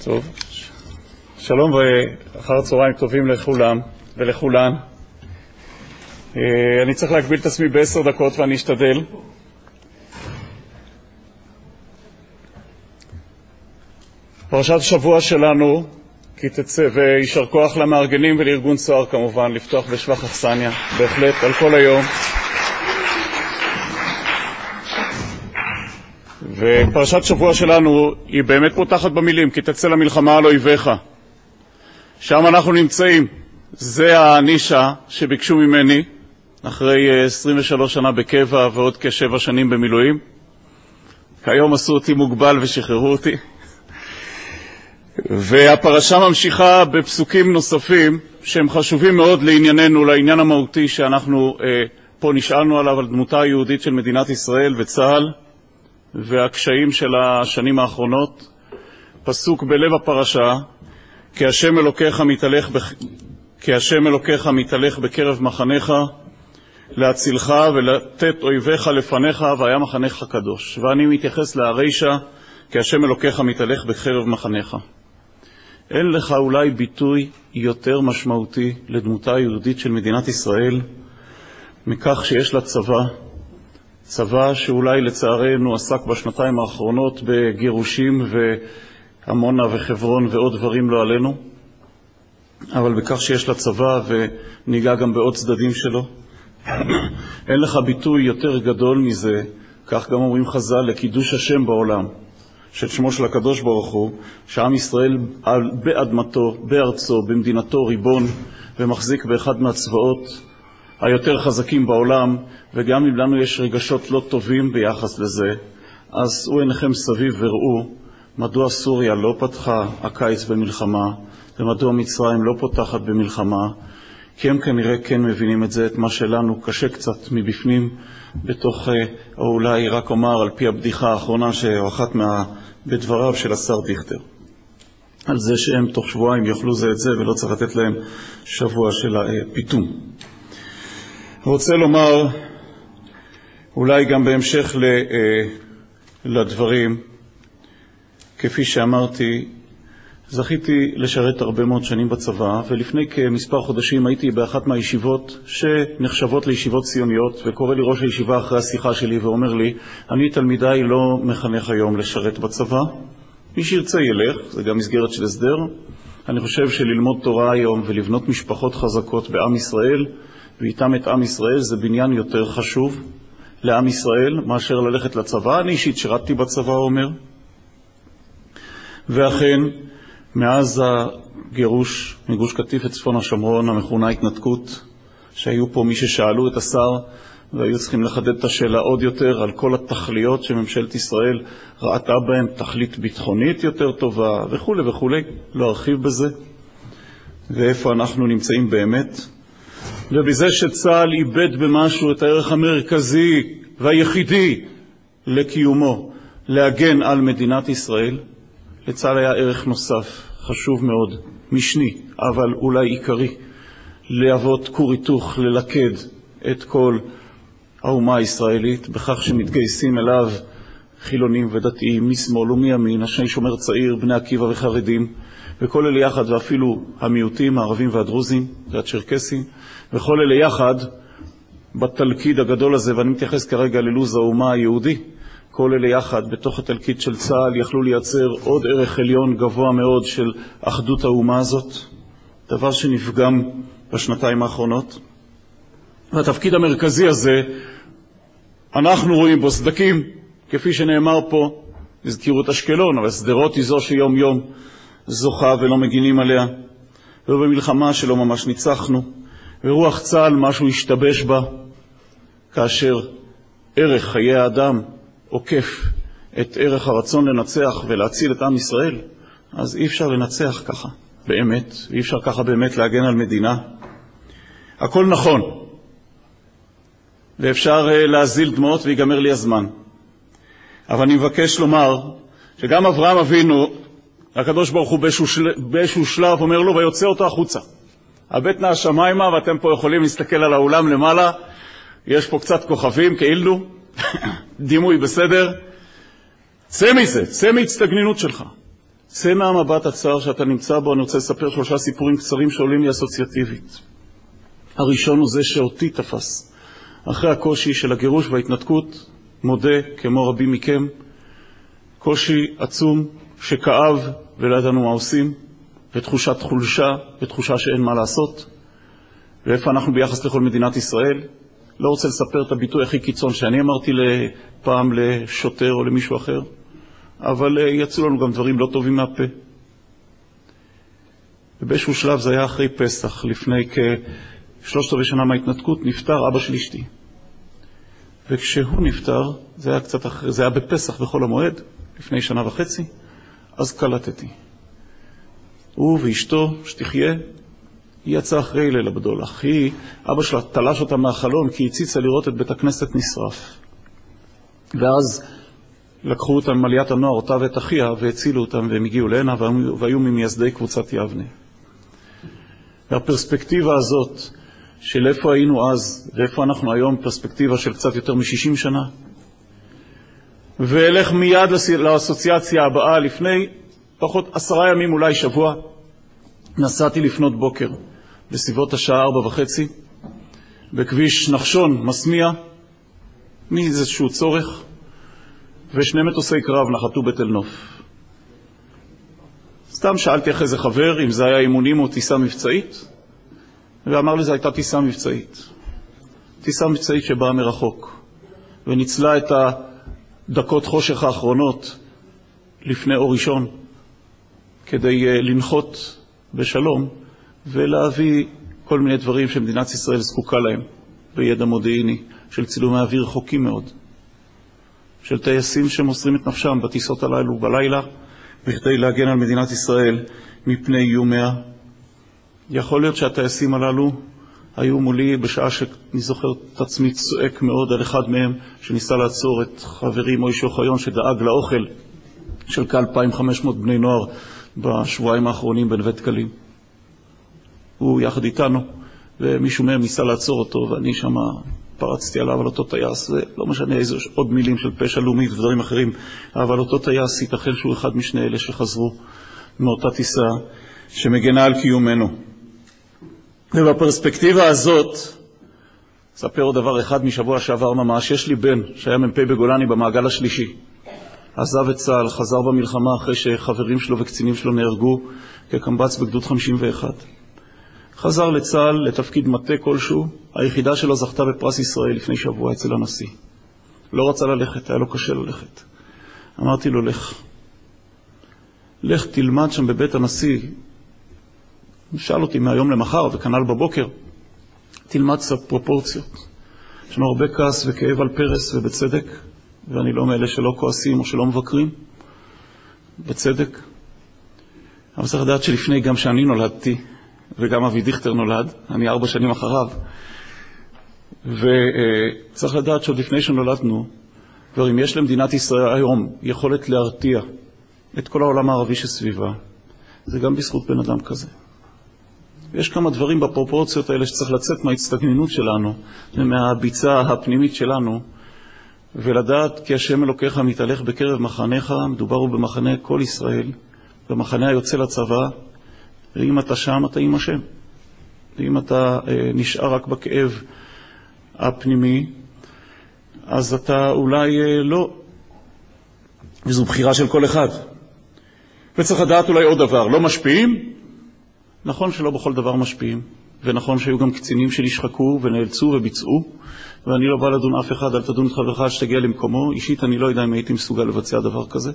טוב, שלום ואחר צהריים טובים לכולם ולכולן. אני צריך להגביל את עצמי ב10 דקות ואני אשתדל. פרשת השבוע שלנו, כי תצא, וישר כוח למארגנים ולארגון צוהר כמובן, לפתוח בשבח אכסניה, בהחלט על כל היום. ופרשת שבוע שלנו היא באמת פותחת במילים, כי תצא למלחמה על אויביך. שם אנחנו נמצאים. זה הנישה שביקשו ממני, אחרי 23 שנה בקבע ועוד כ7 שנים במילואים. כיום עשו אותי מוגבל ושחררו אותי. והפרשה ממשיכה בפסוקים נוספים שהם חשובים מאוד לענייננו, לעניין המהותי שאנחנו פה נשאלנו עליו, על דמותה היהודית של מדינת ישראל וצה"ל והקשיים של השנים האחרונות. פסוק בלב הפרשה, כי השם אלוקיך מתהלך בקרב מחניך להצילך ולתת אויביך לפניך, והיה מחנך קדוש. ואני מתייחס להרישה, כי השם אלוקיך מתהלך בקרב מחניך. אין לך אולי ביטוי יותר משמעותי לדמותה היהודית של מדינת ישראל מכך שיש לה צבא שאולי לצערנו עסק בשנתיים האחרונות בגירושים ועמונה וחברון ועוד דברים לא עלינו, אבל בכך שיש לה צבא וניגע גם בעוד צדדים שלו. אין לך ביטוי יותר גדול מזה, כך גם אומרים חז"ל, לקידוש השם בעולם, של שמו של הקדוש ברוך הוא, שעם ישראל באדמתו, בארצו, במדינתו ריבון, ומחזיק באחד מהצבאות היותר חזקים בעולם, וגם אם לנו יש רגשות לא טובים ביחס לזה, אז שאו עיניכם סביב וראו מדוע סוריה לא פתחה הקיץ במלחמה, ומדוע מצרים לא פותחת במלחמה, כי הם כנראה כן מבינים את זה, את מה שלנו קשה קצת מבפנים, בתוך, או אולי רק אומר על פי הבדיחה האחרונה שאחת בדבריו של השר דיכטר, על זה שהם תוך שבועיים יאכלו זה את זה ולא צריך לתת להם שבוע של הפיתום. רוצה לומר, אולי גם בהמשך לדברים, כפי שאמרתי, זכיתי לשרת הרבה מאוד שנים בצבא, ולפני כמספר חודשים הייתי באחת מהישיבות שנחשבות לישיבות ציוניות, וקורא לי ראש הישיבה אחרי השיחה שלי ואומר לי, אני תלמידיי לא מחנך היום לשרת בצבא, מי שירצה ילך, זה גם מסגרת של הסדר. אני חושב שללמוד תורה היום ולבנות משפחות חזקות בעם ישראל, ואיתם את עם ישראל, זה בניין יותר חשוב לעם ישראל מאשר ללכת לצבא. אני אישית שירתתי בצבא, אומר. ואכן, מאז הגירוש מגוש קטיף את צפון השומרון, המכונה התנתקות, שהיו פה מי ששאלו את השר והיו צריכים לחדד את השאלה עוד יותר על כל התכליות שממשלת ישראל ראתה בהן, תכלית ביטחונית יותר טובה וכו' וכו', לא ארחיב בזה, ואיפה אנחנו נמצאים באמת. ובזה שצה"ל איבד במשהו את הערך המרכזי והיחידי לקיומו, להגן על מדינת ישראל, לצה"ל היה ערך נוסף, חשוב מאוד, משני, אבל אולי עיקרי, להוות כור היתוך, ללכד את כל האומה הישראלית, בכך שמתגייסים אליו חילונים ודתיים, משמאל ומימין, השני שומר צעיר, בני עקיבא וחרדים, וכל אלה יחד, ואפילו המיעוטים, הערבים והדרוזים, והצ'רקסים, וכל אלה יחד בתלכיד הגדול הזה, ואני מתייחס כרגע ללוז האומה היהודי, כל אלה יחד בתוך התלכיד של צה"ל יכלו לייצר עוד ערך עליון גבוה מאוד של אחדות האומה הזאת, דבר שנפגם בשנתיים האחרונות. והתפקיד המרכזי הזה, אנחנו רואים בו סדקים, כפי שנאמר פה, הזכירו את אשקלון, אבל סדרות היא זו שיום יום זוכה ולא מגינים עליה, ובמלחמה שלא ממש ניצחנו, ורוח צה"ל משהו השתבש בה, כאשר ערך חיי האדם עוקף את ערך הרצון לנצח ולהציל את עם ישראל, אז אי אפשר לנצח ככה באמת, אי אפשר ככה באמת להגן על מדינה. הכל נכון, ואפשר להזיל דמעות ויגמר לי הזמן, אבל אני מבקש לומר שגם אברהם אבינו, הקדוש ברוך הוא באיזשהו שלב אומר לו ויוצא אותו החוצה, הבט נא השמיימה, ואתם פה יכולים להסתכל על האולם למעלה, יש פה קצת כוכבים כאילו, דימוי בסדר, צא מזה, צא מהצטגנינות שלך, צא מהמבט הצר שאתה נמצא בו. אני רוצה לספר 3 סיפורים קצרים שעולים לי אסוציאטיבית. הראשון הוא זה שאותי תפס. אחרי הקושי של הגירוש וההתנתקות, מודה, כמו רבים מכם, קושי עצום שכאב ולא ידענו מה עושים, ותחושת חולשה ותחושה שאין מה לעשות, ואיפה אנחנו ביחס לכל מדינת ישראל. לא רוצה לספר את הביטוי הכי קיצון שאני אמרתי פעם לשוטר או למישהו אחר, אבל יצאו לנו גם דברים לא טובים מהפה. ובאיזשהו שלב, זה היה אחרי פסח, לפני כ3 שנה מההתנתקות, נפטר אבא של אשתי. וכשהוא נפטר, זה היה קצת אחרי, זה היה בפסח בחול המועד, לפני 1.5 שנה, אז קלטתי. הוא ואשתו, שתחיה, היא יצאה אחרי לילה בדולח. אבא שלה תלש אותה מהחלון כי הציצה לראות את בית הכנסת נשרף. ואז לקחו אותם מעליית הנוער, אותה ואת אחיה, והצילו אותם, והם הגיעו להנה, והיו ממייסדי קבוצת יבנה. והפרספקטיבה הזאת של איפה היינו אז ואיפה אנחנו היום, פרספקטיבה של קצת יותר מ-60 שנה. ואלך מיד לאסוציאציה הבאה. לפני פחות 10 ימים, אולי שבוע, נסעתי לפנות בוקר בסביבות השעה 4:30 בכביש נחשון מסמיע מאיזשהו צורך, ו2 מטוסי קרב נחתו בתל נוף. סתם שאלתי אחרי זה חבר אם זה היה אימונים או טיסה מבצעית, ואמר לי זה הייתה טיסה מבצעית. טיסה מבצעית שבאה מרחוק וניצלה את הדקות חושך האחרונות לפני אור ראשון כדי לנחות בשלום ולהביא כל מיני דברים שמדינת ישראל זקוקה להם בידע מודיעיני, של צילומי אוויר רחוקים מאוד, של טייסים שמוסרים את נפשם בטיסות הללו בלילה בכדי להגן על מדינת ישראל מפני איומיה. יכול להיות שהטייסים הללו היו מולי בשעה שאני זוכר את עצמי צועק מאוד על אחד מהם שניסה לעצור את חברי מוישה אוחיון שדאג לאוכל של כ-2,500 בני נוער בשבועיים האחרונים בנווה דקלים. הוא יחד איתנו, ומישהו מהם ניסה לעצור אותו, ואני שם פרצתי עליו על אותו טייס, ולא משנה איזה עוד מילים של פשע לאומי ודברים אחרים, אבל אותו טייס ייתכן שהוא אחד משני אלה שחזרו מאותה טיסה שמגנה על קיומנו. ובפרספקטיבה הזאת, אספר עוד דבר אחד משבוע שעבר ממש. יש לי בן שהיה מ"פ בגולני במעגל השלישי. עזב את צה"ל, חזר במלחמה אחרי שחברים שלו וקצינים שלו נהרגו כקמב"ץ בגדוד 51. חזר לצה"ל לתפקיד מטה כלשהו. היחידה שלו זכתה בפרס ישראל לפני שבוע אצל הנשיא. לא רצה ללכת, היה לו קשה ללכת. אמרתי לו, לך תלמד שם בבית הנשיא. שאל אותי מהיום למחר וכנ"ל בבוקר, תלמד קצת פרופורציות. יש לנו הרבה כעס וכאב על פרס, ובצדק, ואני לא מאלה שלא כועסים או שלא מבקרים, בצדק. אבל צריך לדעת שלפני גם שאני נולדתי, וגם אבי דיכטר נולד, אני 4 שנים אחריו, וצריך לדעת שעוד לפני שנולדנו, כבר אם יש למדינת ישראל היום יכולת להרתיע את כל העולם הערבי שסביבה, זה גם בזכות בן אדם כזה. יש כמה דברים בפרופורציות האלה שצריך לצאת מההצטגננות שלנו ומהביצה הפנימית שלנו, ולדעת כי השם אלוקיך מתהלך בקרב מחניך. מדובר הוא במחנה כל ישראל, במחנה היוצא לצבא. ואם אתה שם, אתה עם השם. ואם אתה נשאר רק בכאב הפנימי, אז אתה אולי לא. וזו בחירה של כל אחד. וצריך לדעת אולי עוד דבר, לא משפיעים? נכון שלא בכל דבר משפיעים, ונכון שהיו גם קצינים שנשחקו ונאלצו וביצעו, ואני לא בא לדון אף אחד, אל תדון את חברך שתגיע למקומו. אישית אני לא יודע אם הייתי מסוגל לבצע דבר כזה.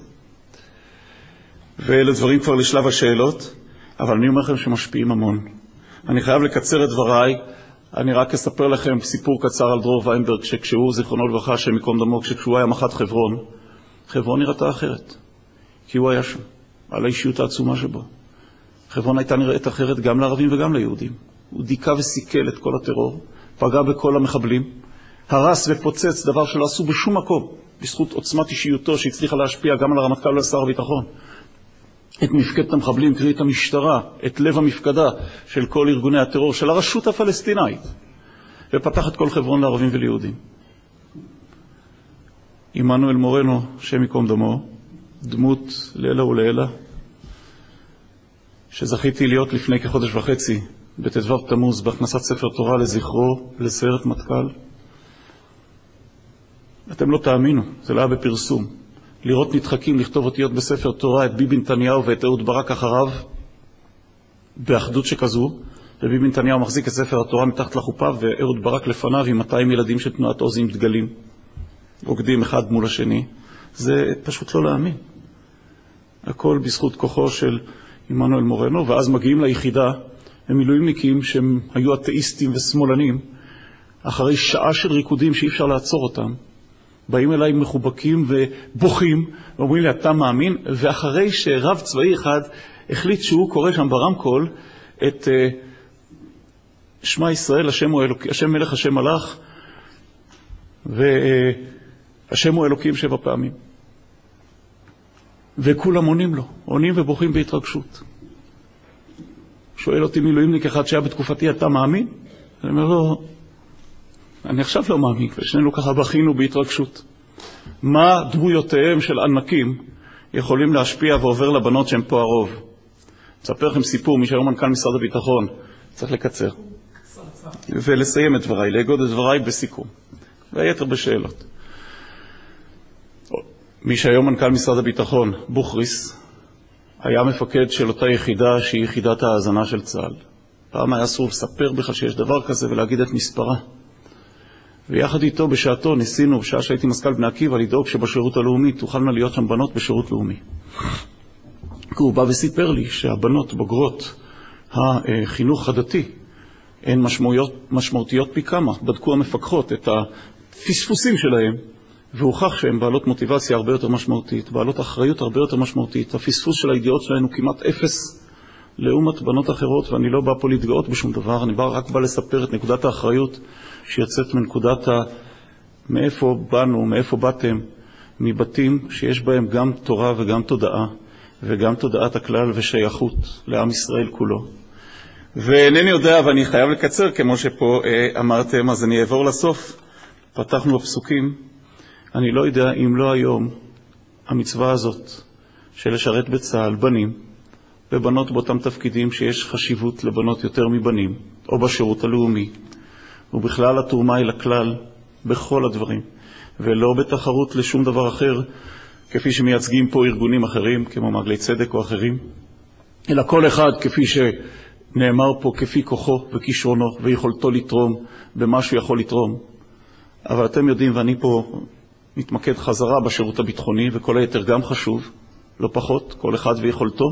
ואלה דברים כבר לשלב השאלות, אבל אני אומר לכם שמשפיעים המון. אני חייב לקצר את דבריי. אני רק אספר לכם סיפור קצר על דרור ויינברג, שכשהוא זיכרונו לברכה, שמקום דמו, כשהוא היה מח"ט חברון, חברון נראתה אחרת, כי הוא היה שם, על האישיות העצומה שבו. חברון הייתה נראית אחרת גם לערבים וגם ליהודים. הוא דיכה וסיכל את כל הטרור, פגע בכל המחבלים, הרס ופוצץ דבר שלא עשו בשום מקום, בזכות עוצמת אישיותו שהצליחה להשפיע גם על הרמטכ"ל ולשר הביטחון. את מפקדת המחבלים, קרי את המשטרה, את לב המפקדה של כל ארגוני הטרור, של הרשות הפלסטינאית, ופתח את כל חברון לערבים וליהודים. עמנואל מורנו, שם יקום דמו, דמות לילה ולעילה, שזכיתי להיות לפני כחודש וחצי בט"ו תמוז בהכנסת ספר תורה לזכרו לסיירת מטכ"ל. אתם לא תאמינו, זה לא היה בפרסום. לראות נדחקים לכתוב אותיות בספר תורה את ביבי נתניהו ואת אהוד ברק אחריו באחדות שכזו, וביבי נתניהו מחזיק את ספר התורה מתחת לחופה ואהוד ברק לפניו עם 200 ילדים של תנועת עוז עם דגלים רוקדים אחד מול השני. זה פשוט לא להאמין. הכל בזכות כוחו של עמנואל מורנו. ואז מגיעים ליחידה המילואימניקים שהם היו אתאיסטים ושמאלנים, אחרי שעה של ריקודים שאי אפשר לעצור אותם, באים אליי מחובקים ובוכים ואומרים לי אתה מאמין? ואחרי שרב צבאי אחד החליט שהוא קורא שם ברמקול את שמע ישראל השם הוא אלוקים, השם מלך השם מלך והשם הוא אלוקים 7 פעמים, וכולם עונים לו, עונים ובוכים בהתרגשות. שואל אותי מילואימניק אחד שהיה בתקופתי אתה מאמין? אני אומר לו אני עכשיו לא מאמין, ושנינו ככה בכינו בהתרגשות. מה דמויותיהם של ענקים יכולים להשפיע ועובר לבנות שהם פה הרוב? אספר לכם סיפור, מי שהיום מנכ"ל משרד הביטחון, צריך לקצר ולסיים את דבריי, להגוד את דבריי בסיכום והיתר בשאלות. מי שהיום מנכ"ל משרד הביטחון, בוכריס, היה מפקד של אותה יחידה שהיא יחידת ההאזנה של צה"ל. פעם היה אסור לספר בכלל שיש דבר כזה ולהגיד את מספרה. ויחד איתו בשעתו ניסינו, בשעה שהייתי מזכ"ל בני עקיבא, לדאוג שבשירות הלאומי תוכלנה להיות שם בנות בשירות לאומי. הוא בא וסיפר לי שהבנות בוגרות החינוך הדתי הן משמעותיות פי כמה. בדקו המפקחות את הפספוסים שלהם, והוכח שהן בעלות מוטיבציה הרבה יותר משמעותית, בעלות אחריות הרבה יותר משמעותית. הפספוס של הידיעות שלהן הוא כמעט 0 לעומת בנות אחרות, ואני לא בא פה להתגאות בשום דבר, אני רק בא לספר את נקודת האחריות שיוצאת מנקודת מאיפה באנו, מאיפה באתם, מבתים שיש בהם גם תורה וגם תודעה, וגם תודעת הכלל ושייכות לעם ישראל כולו. ואינני יודע, ואני חייב לקצר כמו שפה אמרתם, אז אני אעבור לסוף. פתחנו בפסוקים, אני לא יודע אם לא היום המצווה הזאת של לשרת בצה"ל בנים ובנות באותם תפקידים שיש חשיבות לבנות יותר מבנים, או בשירות הלאומי, ובכלל התרומה היא לכלל בכל הדברים, ולא בתחרות לשום דבר אחר, כפי שמייצגים פה ארגונים אחרים, כמו מעגלי צדק או אחרים, אלא כל אחד כפי שנאמר פה, כפי כוחו וכישרונו ויכולתו לתרום במה שהוא יכול לתרום. אבל אתם יודעים, ואני פה מתמקד חזרה בשירות הביטחוני, וכל היתר גם חשוב, לא פחות, כל אחד ויכולתו.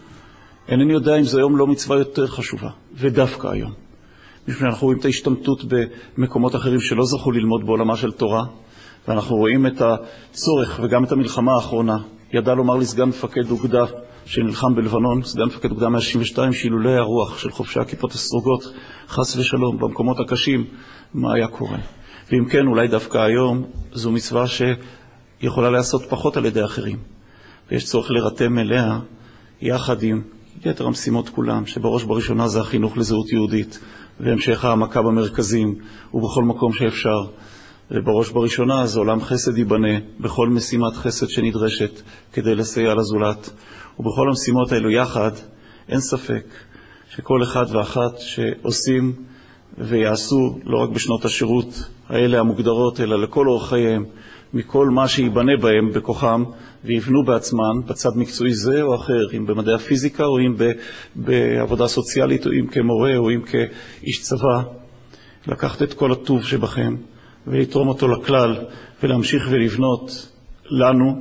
אינני יודע אם זה היום לא מצווה יותר חשובה, ודווקא היום. משום שאנחנו רואים את ההשתמטות במקומות אחרים שלא זכו ללמוד בעולמה של תורה, ואנחנו רואים את הצורך וגם את המלחמה האחרונה. ידע לומר לי סגן מפקד אוגדה שנלחם בלבנון, סגן מפקד אוגדה 162, שאילולא הרוח של חובשי הכיפות הסרוגות, חס ושלום, במקומות הקשים, מה היה קורה? ואם כן, אולי דווקא היום זו מצווה שיכולה לעשות פחות על ידי אחרים. ויש צורך לרתם אליה יחד עם יתר המשימות כולם, שבראש בראשונה זה החינוך לזהות יהודית, והמשך העמקה במרכזים ובכל מקום שאפשר. ובראש בראשונה זה עולם חסד ייבנה בכל משימת חסד שנדרשת כדי לסייע לזולת. ובכל המשימות האלו יחד, אין ספק שכל אחד ואחת שעושים ויעשו לא רק בשנות השירות האלה המוגדרות, אלא לכל אורח חייהם, מכל מה שיבנה בהם בכוחם, ויבנו בעצמן בצד מקצועי זה או אחר, אם במדעי הפיזיקה או אם בעבודה סוציאלית או אם כמורה או אם כאיש צבא, לקחת את כל הטוב שבכם ולתרום אותו לכלל ולהמשיך ולבנות לנו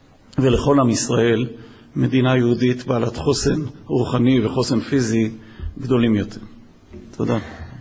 ולכל עם ישראל מדינה יהודית בעלת חוסן רוחני וחוסן פיזי גדולים יותר. תודה.